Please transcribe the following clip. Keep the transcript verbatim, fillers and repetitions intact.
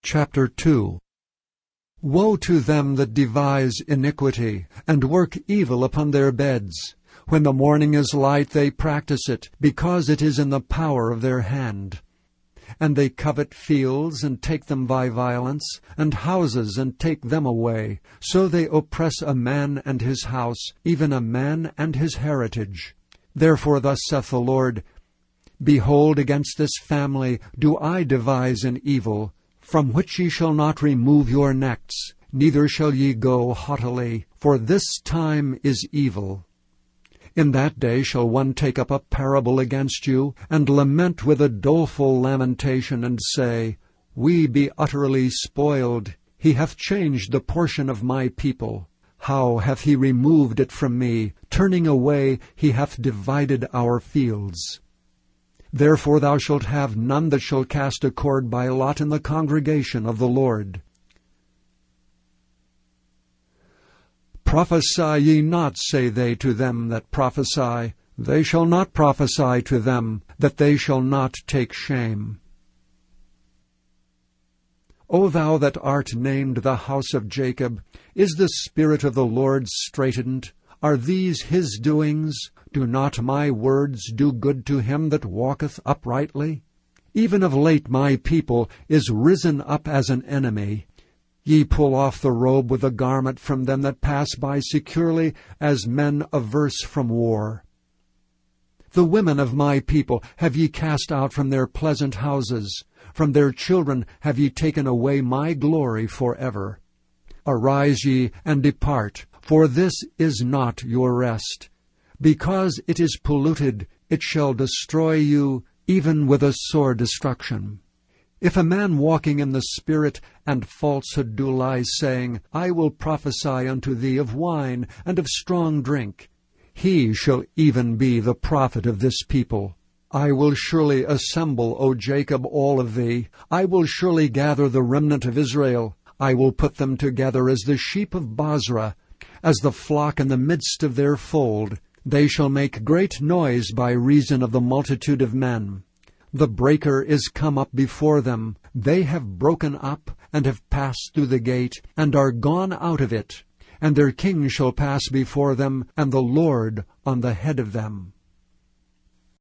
Chapter two. Woe to them that devise iniquity, and work evil upon their beds! When the morning is light they practice it, because it is in the power of their hand. And they covet fields, and take them by violence, and houses, and take them away. So they oppress a man and his house, even a man and his heritage. Therefore thus saith the Lord, Behold, against this family do I devise an evil, from which ye shall not remove your necks, neither shall ye go haughtily, for this time is evil. In that day shall one take up a parable against you, and lament with a doleful lamentation, and say, We be utterly spoiled. He hath changed the portion of my people. How hath he removed it from me? Turning away, he hath divided our fields. Therefore thou shalt have none that shall cast a cord by lot in the congregation of the Lord. Prophesy ye not, say they to them that prophesy. They shall not prophesy to them, that they shall not take shame. O thou that art named the house of Jacob, is the Spirit of the Lord straitened? Are these his doings? Do not my words do good to him that walketh uprightly? Even of late my people is risen up as an enemy. Ye pull off the robe with a garment from them that pass by securely, as men averse from war. The women of my people have ye cast out from their pleasant houses. From their children have ye taken away my glory forever. Arise ye, and depart, for this is not your rest. Because it is polluted, it shall destroy you, even with a sore destruction. If a man walking in the Spirit and falsehood do lie, saying, I will prophesy unto thee of wine and of strong drink, he shall even be the prophet of this people. I will surely assemble, O Jacob, all of thee. I will surely gather the remnant of Israel. I will put them together as the sheep of Bozrah, as the flock in the midst of their fold. They shall make great noise by reason of the multitude of men. The breaker is come up before them. They have broken up, and have passed through the gate, and are gone out of it. And their king shall pass before them, and the Lord on the head of them.